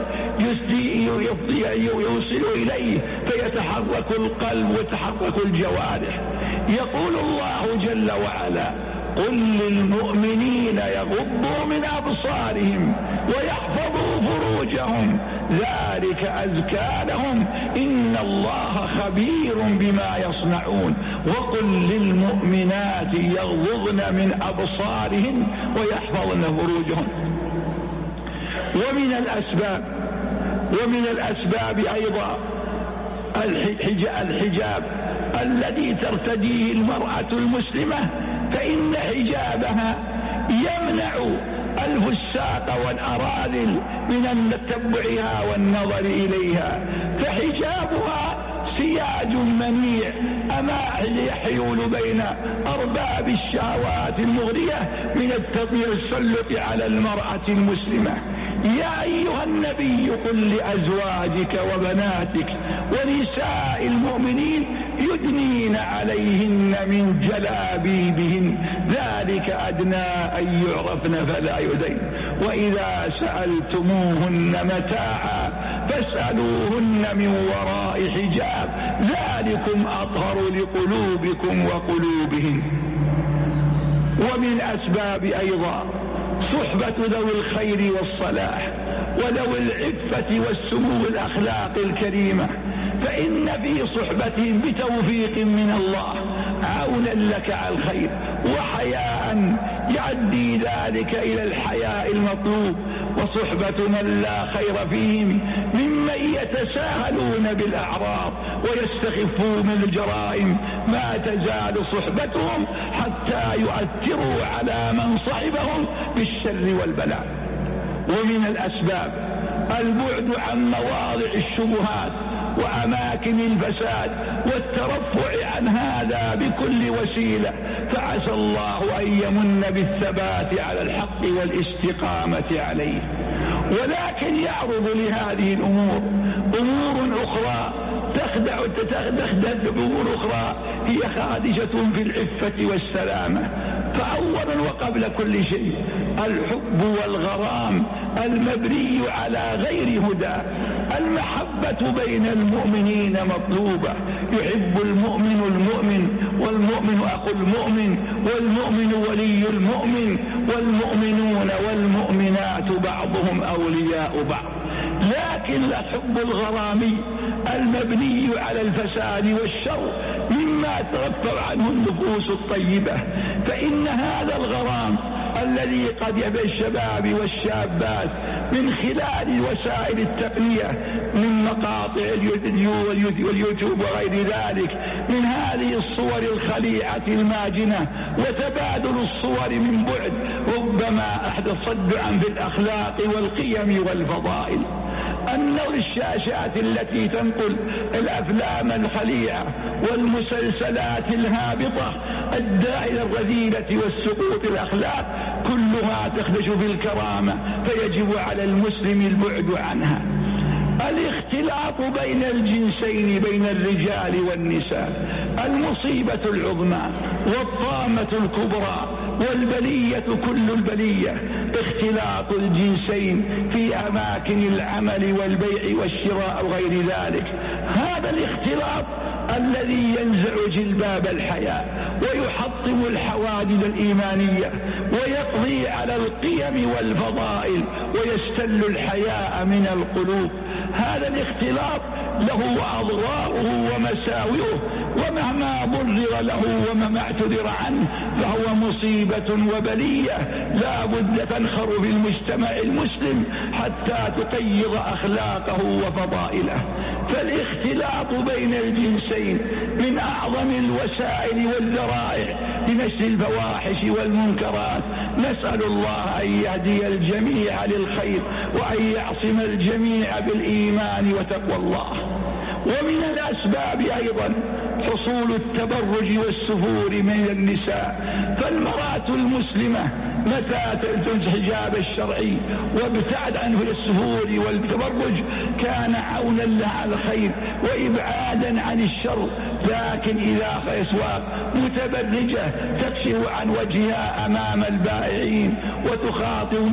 يوصل إليه فيتحرك القلب وتحرك الجوارح. يقول الله جل وعلا: قل للمؤمنين يغضوا من أبصارهم ويحفظوا فروجهم ذلك أزكى لهم إن الله خبير بما يصنعون. وقل للمؤمنات يغضضن من أبصارهن ويحفظن فروجهن. ومن الأسباب ومن الأسباب أيضا الحجاب الذي ترتديه المرأة المسلمة، فإن حجابها يمنع الفساق والأراذل من تتبعها والنظر إليها، فحجابها سياج منيع أما يحيول بين أرباب الشهوات المغرية من التسلط على المرأة المسلمة. يا أيها النبي قل لأزواجك وبناتك ونساء المؤمنين يدنين عليهن من جلابيبهن ذلك أدنى أن يعرفن فلا يؤذين، وإذا سألتموهن متاعا فاسألوهن من وراء حجاب ذلكم أطهر لقلوبكم وقلوبهن. ومن أسباب أيضا صحبة ذوي الخير والصلاح وذوي العفة والسمو الأخلاق الكريمة، فإن في صحبتهم بتوفيق من الله عونا لك على الخير وحياء يؤدي ذلك إلى الحياء المطلوب. وصحبة من لا خير فيهم ممن يتساهلون بالأعراض ويستخفون الجرائم ما تزال صحبتهم حتى يؤثروا على من صحبهم بالشر والبلاء. ومن الأسباب البعد عن مواضع الشبهات وأماكن الفساد والترفع عن هذا بكل وسيلة، فعسى الله أن يمن بالثبات على الحق والاستقامة عليه. ولكن يعرض لهذه الأمور أمور أخرى تخدع تخدع أمور أخرى هي خادشة في العفة والسلامة. فأولا وقبل كل شيء الحب والغرام المبني على غير هدى. المحبة بين المؤمنين مطلوبة، يحب المؤمن المؤمن والمؤمن أخو المؤمن والمؤمن ولي المؤمن والمؤمنون والمؤمنات بعضهم أولياء بعض. لكن الحب الغرامي المبني على الفساد والشر مما ترفع عنه النفوس الطيبة، فإن هذا الغرام الذي قد يبي الشباب والشابات من خلال وسائل التقنية من مقاطع واليوتيوب وغير ذلك من هذه الصور الخليعة الماجنة وتبادل الصور من بعد ربما أحدث صدعا في الأخلاق والقيم والفضائل. أن الشاشات التي تنقل الأفلام الخليعة والمسلسلات الهابطة الداعية إلى الرذيلة والسقوط الأخلاق كلها تخدش في الكرامة، فيجب على المسلم البعد عنها. الاختلاط بين الجنسين بين الرجال والنساء المصيبة العظمى والطامة الكبرى والبلية كل البلية اختلاط الجنسين في أماكن العمل والبيع والشراء وغير ذلك. هذا الاختلاط الذي ينزع جلباب الحياة ويحطم الحواجز الإيمانية ويقضي على القيم والفضائل ويستل الحياء من القلوب. هذا الاختلاط له أضراره ومساوئه، ومهما برر له ومهما اعتذر عنه فهو مصيبة وبلية لا بد تنخر في المجتمع المسلم حتى تقيض أخلاقه وفضائله. فالاختلاط بين الجنسين من أعظم الوسائل والذرائع لنشر الفواحش والمنكرات. نسأل الله أن يهدي الجميع للخير وأن يعصم الجميع بالإيمان وتقوى الله. ومن الأسباب أيضا حصول التبرج والسفور من النساء، فالمرأة المسلمة متى تلبس الحجاب الشرعي وابتعد عنه السفور والتبرج كان عونا لها على الخير وإبعادا عن الشر. لكن إذا أسواق متبرجة تكشف عن وجهها أمام البائعين وتخاطب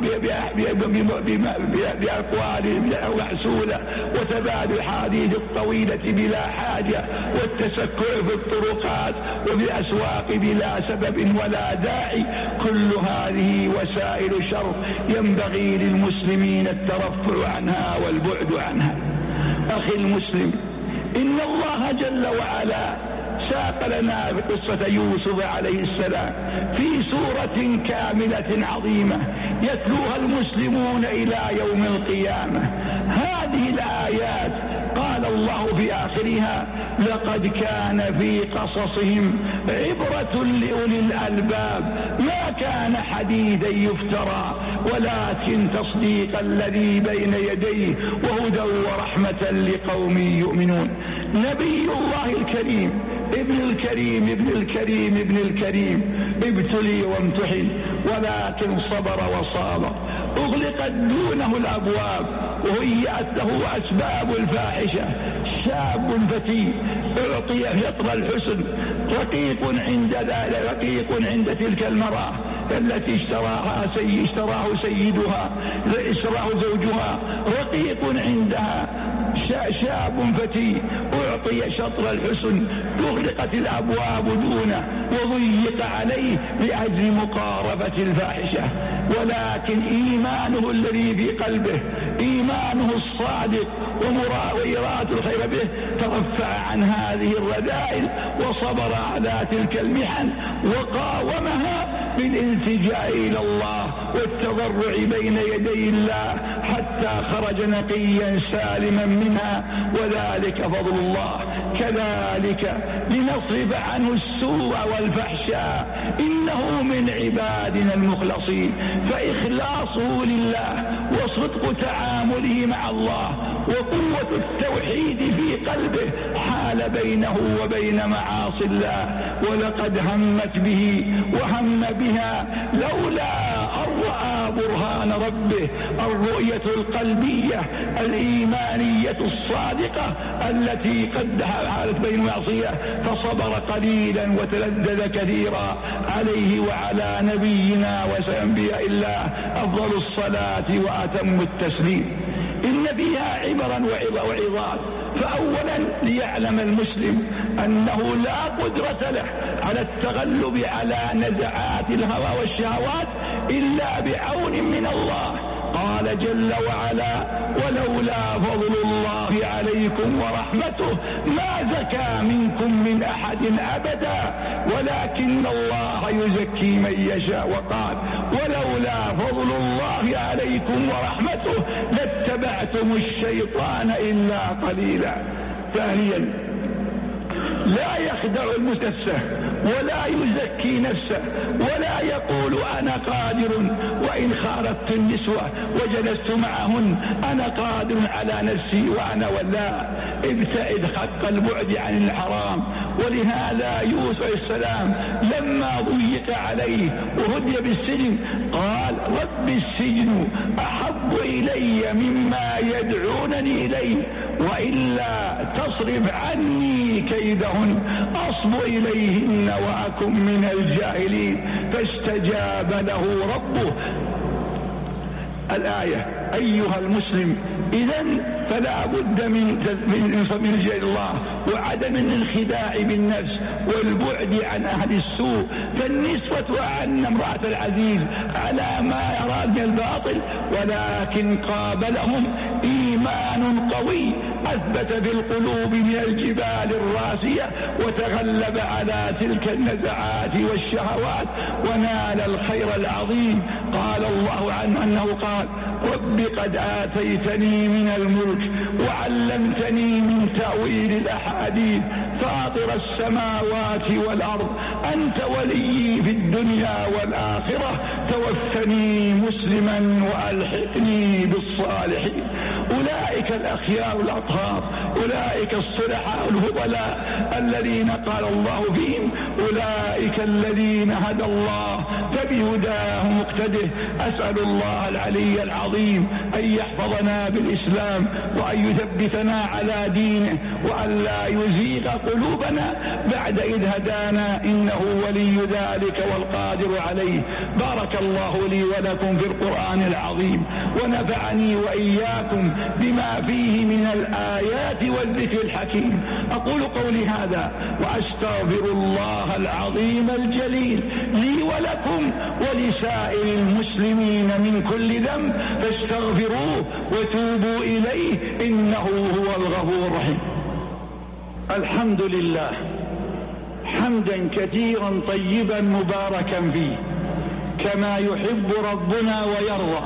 بأقوال معسولة وتبادل الحديث الطويلة بلا حاجة والتسكع في الطرقات وفي الأسواق بلا سبب ولا داعي، كل هذه وسائل شر ينبغي للمسلمين الترفع عنها والبعد عنها. أخي المسلم، إن الله جل وعلا ساق لنا بقصة يوسف عليه السلام في سورة كاملة عظيمة يتلوها المسلمون إلى يوم القيامة. هذه الآيات قال الله في آخرها: لقد كان في قصصهم عبرة لأولي الألباب ما كان حديثا يفترى ولكن تصديق الذي بين يديه وهدى ورحمة لقوم يؤمنون. نبي الله الكريم ابن الكريم ابن الكريم ابن الكريم ابتلي وامتحن ولكن صبر وصابر. أغلقت دونه الأبواب وهيأت له أسباب الفاحشة. شاب فتي أعطي شطر الحسن، رقيق عند ذلك رقيق عند تلك المرأة التي اشتراها سي اشتراه سيدها اشتراه زوجها، رقيق عندها شاب فتي أعطي شطر الحسن، أغلقت الأبواب دونه وضيق عليه لأجل مقاربة الفاحشة. ولكن إيمانه الذي في قلبه إيمانه الصادق وإرادة الخير به ترفع عن هذه الرذائل وصبر على تلك المحن وقاومها بالالتجاء إلى الله والتضرع بين يدي الله حتى خرج نقيا سالما منها، وذلك فضل الله. كذلك لنصرف عنه السوء والفحشاء إنه من عبادنا المخلصين. فإخلاصه لله وصدق تعامله مع الله وقوة التوحيد في قلبه حال بينه وبين معاصي الله. ولقد همت به وهم بها لولا أن رأى برهان ربه، الرؤية القلبية الإيمانية الصادقة التي قد حالت بين معصية، فصبر قليلا وتلذذ كثيرا. عليه وعلى نبينا وأنبياء الله أفضل الصلاة وأتم التسليم. إن فيها عبرا وعظات. فأولا ليعلم المسلم أنه لا قدرة له على التغلب على نزعات الهوى والشهوات إلا بعون من الله قال جل وعلا: ولولا فضل الله عليكم ورحمته ما زكى منكم من أحد أبدا ولكن الله يزكي من يشاء. وقال: ولولا فضل الله عليكم ورحمته لاتبعتم الشيطان إلا قليلا. ثانيا: لا يخدع المتسه ولا يزكي نفسه ولا يقول أنا قادر، وإن خالطت النسوة وجلست معهن أنا قادر على نفسي وأنا ولا. ابتعد حق البعد عن الحرام. ولهذا يوسف عليه السلام لما ضيق عليه وهدي بالسجن قال: رب السجن أحب إلي مما يدعونني إليه وإلا تصرف عني كيدهن أصب إليهن وأكن من الجاهلين. فاستجاب له ربه. الآية: أيها المسلم، إذن فلا بد من من رجال الله وعدم الانخداع بالنفس والبعد عن أهل السوء. فالنسوة أعن امرأة العزيز على ما يراد من الباطل، ولكن قابلهم إيمان قوي أثبت في القلوب من الجبال الراسية وتغلب على تلك النزعات والشهوات ونال الخير العظيم. قال الله عنه أنه قال: رب قد آتيتني من الملك وعلمتني من تأويل الأحاديث فاطر السماوات والأرض أنت ولي في الدنيا والآخرة توفني مسلما وألحقني بالصالحين. أولئك الأخيار الأطهار، أولئك الصلحاء الفضلاء الذين قال الله فيهم: أولئك الذين هدى الله فبهداه مقتده. أسأل الله العلي العظيم أن يحفظنا بالإسلام وأن يثبتنا على دينه وأن لا يزيغ قلوبنا بعد إذ هدانا، إنه ولي ذلك والقادر عليه. بارك الله لي ولكم في القرآن العظيم ونفعني وإياكم بما فيه من الآيات والذكر الحكيم. أقول قولي هذا وأستغفر الله العظيم الجليل لي ولكم ولسائر المسلمين من كل ذنب فاستغفروه وتوبوا إليه إنه هو الغفور الرحيم. الحمد لله حمدا كثيرا طيبا مباركا فيه كما يحب ربنا ويرضى.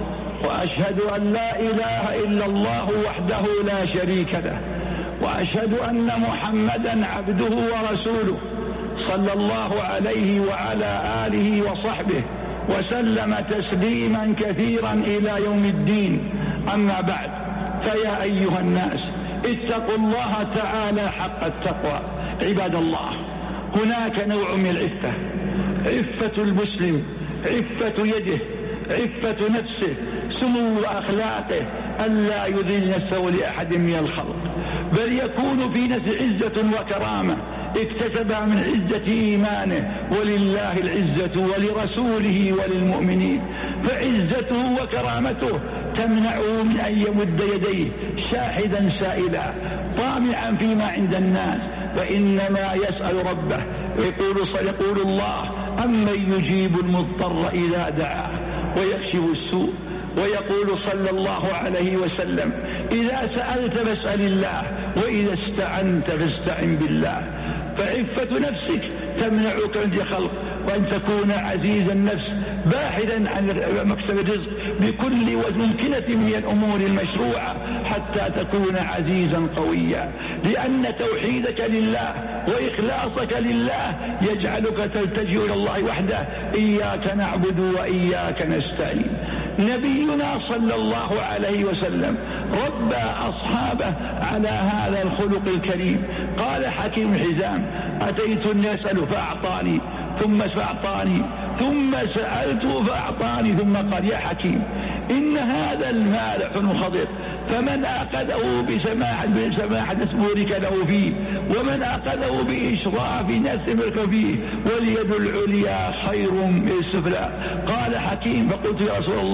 وأشهد أن لا إله إلا الله وحده لا شريك له، وأشهد أن محمدا عبده ورسوله صلى الله عليه وعلى آله وصحبه وسلم تسليما كثيرا إلى يوم الدين. أما بعد، فيا أيها الناس اتقوا الله تعالى حق التقوى. عباد الله، هناك نوع من العفة: عفة المسلم، عفة يده، عفة نفسه، سمو أخلاقه، ألا يذل نفسه لأحد من الخلق، بل يكون في نفسه عزة وكرامة اكتسبها من عزة إيمانه، ولله العزة ولرسوله وللمؤمنين. فعزته وكرامته تمنعه من أن يمد يديه شاحذا سائلا طامعا فيما عند الناس، وإنما يسأل ربه. يقول, يقول الله: أمن يجيب المضطر إذا دعاه ويكشف السوء. ويقول صلى الله عليه وسلم: إذا سألت فاسأل الله وإذا استعنت فاستعن بالله. فعفة نفسك تمنعك من خلق، وأن تكون عزيز النفس باحثا عن مكسب الرزق بكل ممكنة من الأمور المشروعة حتى تكون عزيزا قويا، لأن توحيدك لله وإخلاصك لله يجعلك تلتجئ إلى الله وحده: إياك نعبد وإياك نستعين. نبينا صلى الله عليه وسلم ربى أصحابه على هذا الخلق الكريم. قال حكيم حزام: أتيت الناس فأعطاني ثم فأعطاني ثم سألته فأعطاني ثم قال: يا حكيم، إن هذا المال حن خضر، فمن أخذه بسماحة بسماحة بورك له فيه، ومن أخذه بإشراف نفس برك فيه، واليد العليا خير من السفلى. قال حكيم: فقلت يا رسول الله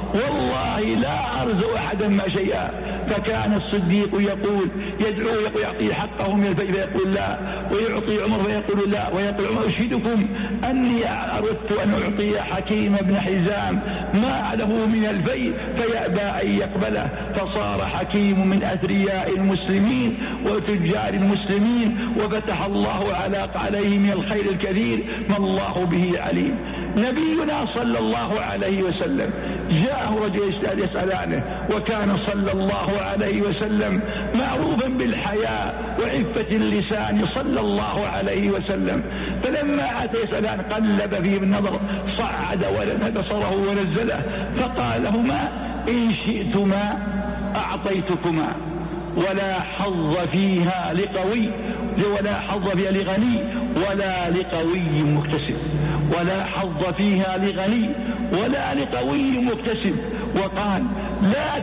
والله لا أرزق أحدا ما شيئا. فكان الصديق يقول يدعو يقول يعطي حقه من الفجر فيقول لا، ويعطي عمر فيقول لا، ويقول عمر أشهدكم أني أردت أن أعطي حكيم بن حزام ما له من الفيء فيأبى أن يقبله، فصار حكيم من أثرياء المسلمين وتجار المسلمين، وفتح الله على عليه من الخير الكثير ما الله به عليم. نبينا صلى الله عليه وسلم جاءه رجل يسأل عنه، وكان صلى الله عليه وسلم معروفا بالحياء وعفة اللسان صلى الله عليه وسلم. فلما أتى يسأل عنه قلب فيه بالنظر، صعد بصره ونزله، فقال لهما إن شئتما أعطيتكما ولا حظ فيها لقوي ولا حظ فيها لغني ولا لقوي مكتسب، ولا حظ فيها لغني ولا لقوي مكتسب. وقال لا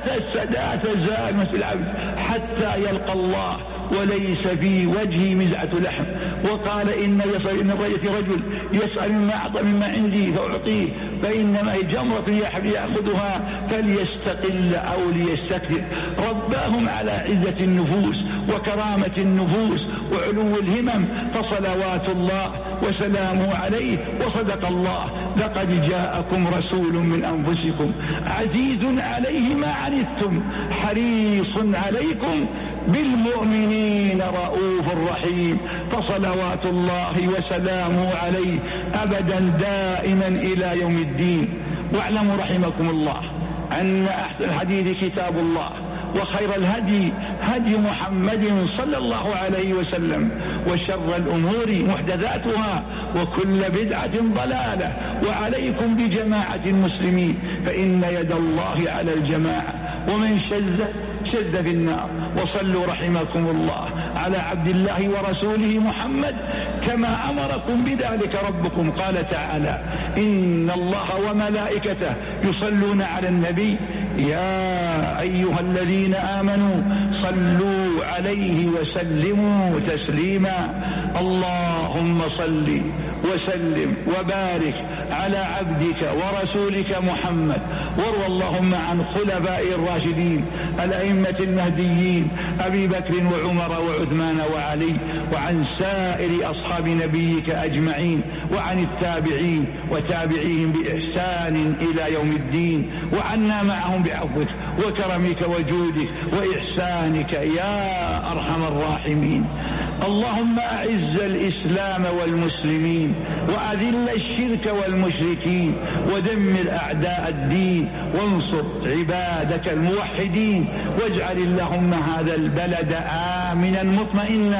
تزال مثل العبد حتى يلقى الله وليس في وجهه مزعة لحم. وقال إن إن رجل يسأل مما أعطى مما عندي فأعطيه، فإنما هي جمرة يأخذها فليستقل أو ليستكثر. رباهم على عزة النفوس وكرامة النفوس وعلو الهمم، فصلوات الله وسلامه عليه. وصدق الله لقد جاءكم رسول من أنفسكم عزيز عليه ما عنتم حريص عليكم بالمؤمنين رؤوف رحيم. فصلوات الله وسلامه عليه أبدا دائما إلى يوم الدين. واعلموا رحمكم الله أن أحسن الحديث كتاب الله، وخير الهدي هدي محمد صلى الله عليه وسلم، وشر الأمور محدثاتها وكل بدعة ضلالة. وعليكم بجماعة المسلمين فإن يد الله على الجماعة، ومن شذ شذ في النار. وصلوا رحمكم الله على عبد الله ورسوله محمد كما أمركم بذلك ربكم. قال تعالى إن الله وملائكته يصلون على النبي يا أيها الذين آمنوا صلوا عليه وسلموا تسليما. اللهم صل وسلم وبارك على عبدك ورسولك محمد، وارض اللهم عن خلفاء الراشدين الأئمة المهديين أبي بكر وعمر وعثمان وعلي، وعن سائر أصحاب نبيك أجمعين، وعن التابعين وتابعيهم بإحسان إلى يوم الدين، وعنا معهم بعفوك وكرمك وجودك وإحسانك يا أرحم الراحمين. اللهم أعز الإسلام والمسلمين، وأذل الشرك والمشركين، ودمر أعداء الدين، وانصر عبادك الموحدين، واجعل اللهم هذا البلد آمنا مطمئنا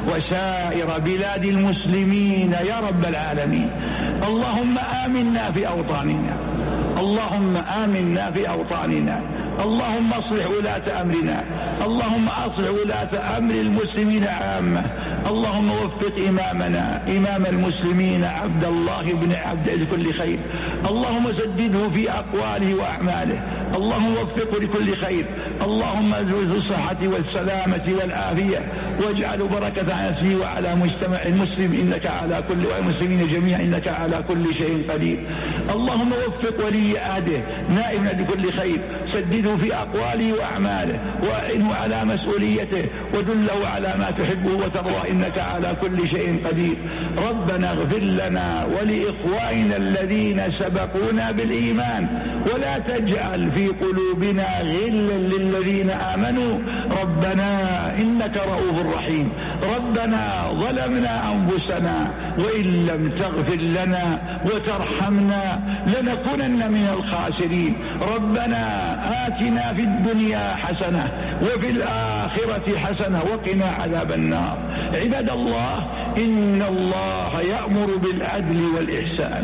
وسائر بلاد المسلمين يا رب العالمين. اللهم آمنا في أوطاننا، اللهم آمنا في أوطاننا، اللهم اصلح ولاة أمرنا، اللهم اصلح ولاة أمر المسلمين عامة. اللهم وفق إمامنا إمام المسلمين عبد الله بن عبد لكل خير، اللهم سدده في أقواله وأعماله، اللهم وفقه لكل خير، اللهم ذو الصحة والسلامة والعافية، واجعل بركة على نفسه وعلى مجتمع المسلم إنك على كل والمسلمين جميعا إنك على كل شيء قدير. اللهم وفق ولي عهده نائما لكل خير، سدده في أقواله وأعماله، وأعنه على مسؤوليته، ودله على ما تحبه وترضى إنك على كل شيء قدير. ربنا اغفر لنا ولإخواننا الذين سبقونا بالإيمان، ولا تجعل في قلوبنا غلا للذين آمنوا ربنا إنك رؤوف رحيم. ربنا ظلمنا أنفسنا وإن لم تغفر لنا وترحمنا لنكونن من الخاسرين. ربنا آتنا في الدنيا حسنة وفي الآخرة حسنة وقنا عذاب النار. عباد الله، إن الله يأمر بالعدل والإحسان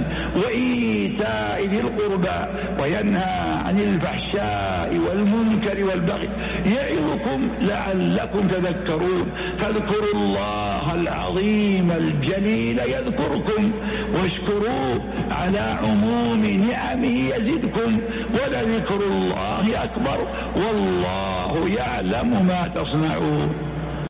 وإيتاء ذي القربى وينهى عن الفحشاء والمنكر والبغي يعظكم لعلكم تذكرون. فاذكروا الله العظيم الجليل يذكركم، واشكروه على عموم نعمه يزدكم، ولذكر الله أكبر والله يعلم ما تصنعون.